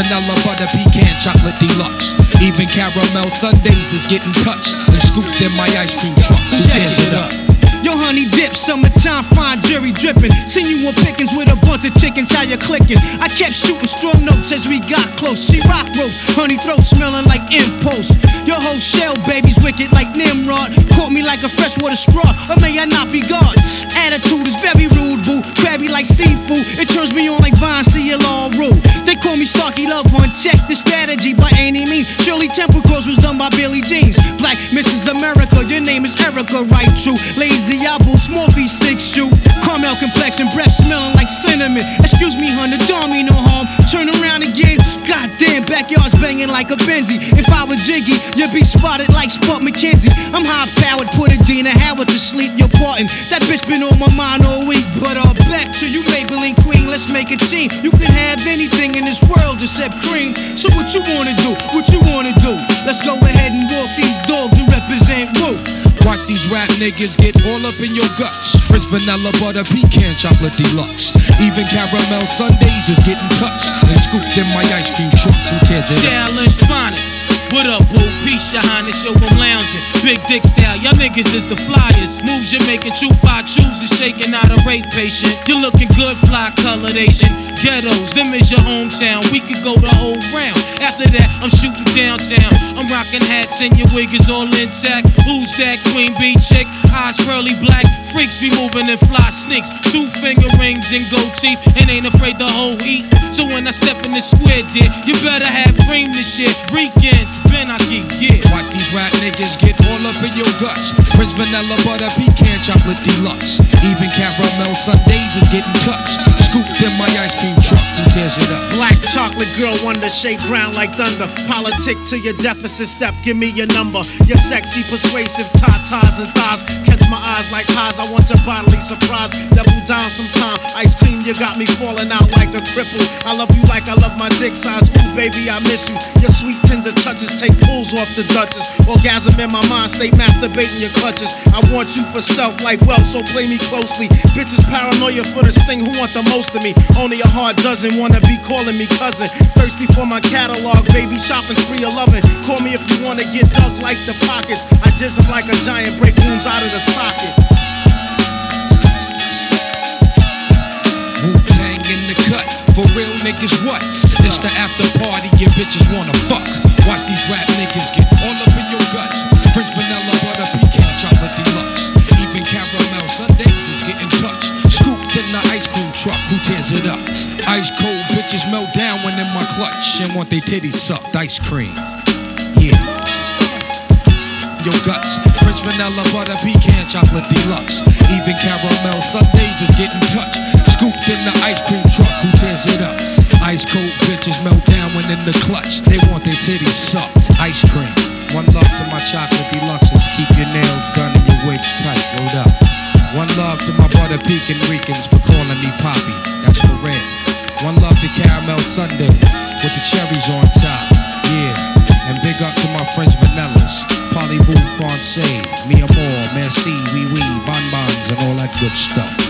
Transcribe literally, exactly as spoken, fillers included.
vanilla, butter, pecan, chocolate deluxe. Even caramel sundaes is getting touched and scooped in my ice cream truck. Who tears it up? Yo, honey dip, summertime, fine jury dripping. Seen you on pickings with a bunch of chickens, how you clicking? I kept shooting strong notes as we got close. She rock rope, honey throat smelling like impulse. Your whole shell, baby's wicked like Nimrod. Caught me like a freshwater straw, or may I not be God? Attitude is very rude, boo. Crabby like seafood, it turns me on like Vine, see you all rule. They call me Starkey Love Hunt, check the strategy by any means. Shirley Temple Cross was done by Billie Jeans. Black Missus America, your name is Erica, right? True. Lazy apple, small feet, six shoe. Caramel complexion, breath smelling like cinnamon. Excuse me, hun, the don't mean no harm. Turn around again, goddamn, backyard's banging like a Benzie. If I was Jiggy, you'd be spotted like Spud McKenzie. I'm high powered, put a Dina Howard to sleep, you're parting. That bitch been on my mind all week. But uh, back to you, Maybelline Queen, let's make a team. You can have anything in this world except cream. So what you wanna do? What you wanna do? Let's go ahead and walk these dogs and represent Woo. Watch these rap niggas get all up in your guts. Prince vanilla, butter, pecan, chocolate deluxe. Even caramel sundaes is getting touched and scooped in my ice cream truck. Who tears it up? Challenge finest. What up, boo? Peace, your highness, yo, I'm lounging. Big dick style, y'all niggas is the flyers. Moves you're making, true five chooses, shaking out a rape patient. You're looking good, fly colored Asian. Ghettos, them is your hometown. We could go the whole round. After that, I'm shooting downtown. I'm rocking hats and your wig is all intact. Who's that queen bee chick? Eyes pearly black. Freaks be moving in fly sneaks. Two finger rings and gold teeth. And ain't afraid to whole eat. So when I step in the square, dear, you better have cream this shit. Weekends, Ben Aki, yeah. Watch these rap niggas get all up in your guts. Prince vanilla, butter, pecan, chocolate deluxe. Even caramel sundaes is getting touched. Scooped in my ice cream truck. Who tears it up? Black chocolate girl wonder, shake brown like thunder. Politic to your deficit step, give me your number. Your sexy, persuasive tatas and thighs catch my eyes like highs. I want your bodily surprise. Double down sometime. Ice cream, you got me falling out like a cripple. I love you like I love my dick size. Ooh, baby, I miss you. Your sweet tender touches take pulls off the Duchess. Orgasm in my mind, stay masturbating your clutches. I want you for self like wealth, so play me closely. Bitches paranoia for this thing, who want the most of me? Only a hard dozen wanna be calling me cousin. Thirsty for my catalog, baby, shopping spree of loving. Call me if you wanna get dug like the pockets. I jizz 'em like a giant, break wounds out of the sockets. Wu-Tang in the cut, for real niggas what? This the after party, your bitches wanna fuck. Watch these rap niggas get all up in your guts. Prince vanilla, butter, pecan, chocolate deluxe. Even caramel sundaes is getting touched. Scooped in the ice cream truck, who tears it up? Ice cold bitches melt down when in my clutch and want they titties sucked. Ice cream, yeah. Your guts, Prince vanilla, butter, pecan, chocolate deluxe. Even caramel sundaes is getting touched. Scooped in the ice cream truck, who tears it up? Ice cold bitches melt down when in the clutch. They want their titties sucked. Ice cream. One love to my chocolate deluxes. Keep your nails done and your wigs tight. Rolled up. One love to my butter pecan Ricans for calling me Poppy. That's for red. One love to caramel sundae with the cherries on top. Yeah. And big up to my French vanillas. Parlez-vous français, mi amour, merci, oui oui, bonbons and all that good stuff.